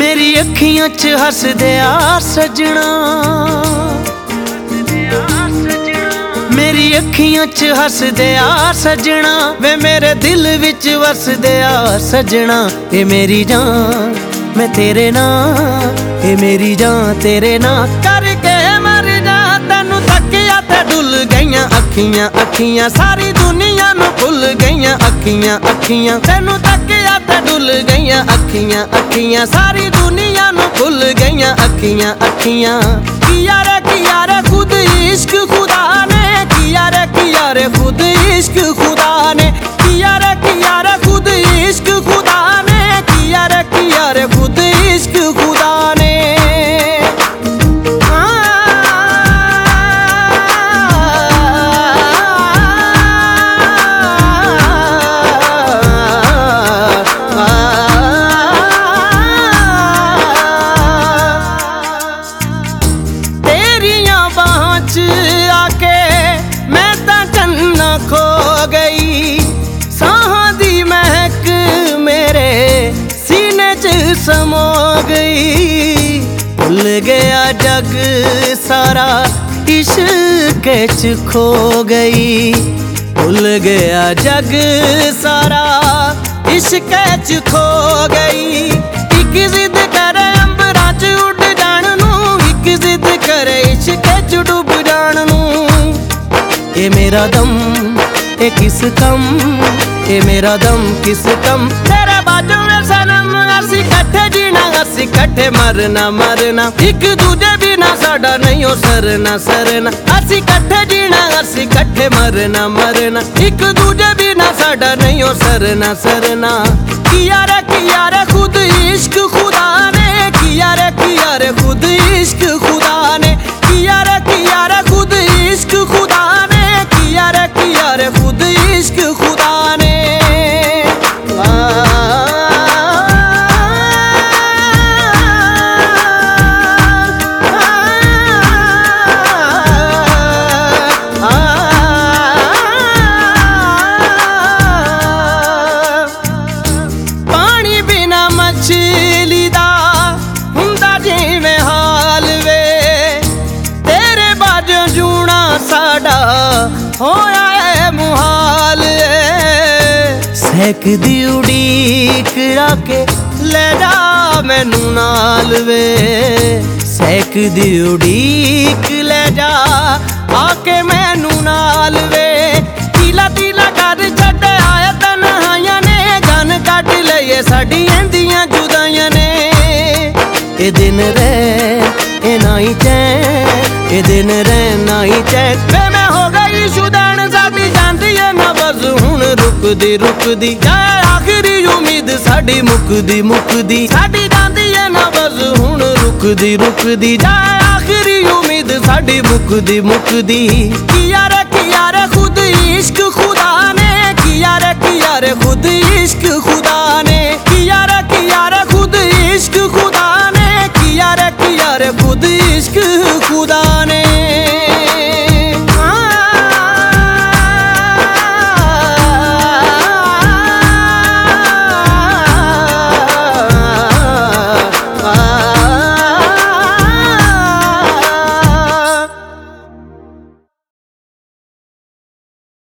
मेरी अखियां च हसदे आ सजना, मेरी अखियां च हसदे आ सजना, वे मेरे दिल विच वसदे आ सजना। ए मेरी जान मैं तेरे नाल, ए मेरी जान तेरे नाल करके मर जा। तैनू तकिया ते डुल गईयां अखियां अखियां, सारी दुनिया नू भुल गईयां अखियां अखियां। तैनू तकिया ते डुल गईयां अखियां अखियां, सारी दुनिया नू भुल गईयां अखियां अखियां। किया रे खुद इश्क खुदा ने, किया रे खुद इश्क खुदा ने, किया रे खुद इश्क खुदा ने, किया रे खुद इश्क खुदा ने। तेरियां बाहां च आके मैं तां चन्ना खो गई, साहां दी महक मेरे सीने च समो गई। भुल गया जग सारा इश्क च खो गई, भुल गया जग सारा इश्क च खो गई। एक जिद करे अंबरां च उड़ जाण नू, एक जिद करे इश्क च डुब जाण नू। ए मेरा दम ए किस कम, ए मेरा दम किस कम, तेरे बाजू में सनम असी कट्ठे जीना असी कट्ठे मरना मरना। एक दूजे बिना साडा नहीं हो सरना सरना, असी कट्ठे जीना असी कट्ठे मरना मरना। एक दूजे बिना साडा नहीं हो सरना सरना। किया रे खुद इश्क खुदा ने, किया रे खुद इश्क खुदा ने, किया रे खुद इश्क खुदा ने, किया रे खुद इश्क खुदा ने। पानी बिना मछली दा हुंदा जिवें हाल वे, तेरे बाजों जूना साडा होया है मुहाल। सहक दी उड़ीक आके ले जा मैनू नाल वे, सहक दी उड़ीक ले जा आके मैनू नाल वे। तीला तीला कर छड्ड आए तन्हाइयां ने, जान कट लईए साडी एंदियां जुदाइयां ने। ए दिन रे ए नाई चैन, ए दिन रे नाई चैन, वे मैं हो गई शुदैन साडी जांदी है ना बस हुण रुकदी रुकदी। जाए आखिरी उम्मीद साडी मुकदी मुकदी, साडी जांदी है ना बस हुण रुकदी रुकदी। जाए आखिरी उम्मीद साडी मुकदी मुकदी। किया रे खुद इश्क खुदा ने, किया रे खुद इश्क खुदा ने, किया रे खुद इश्क खुदा ने, किया रे खुद इश्क खुदा ने।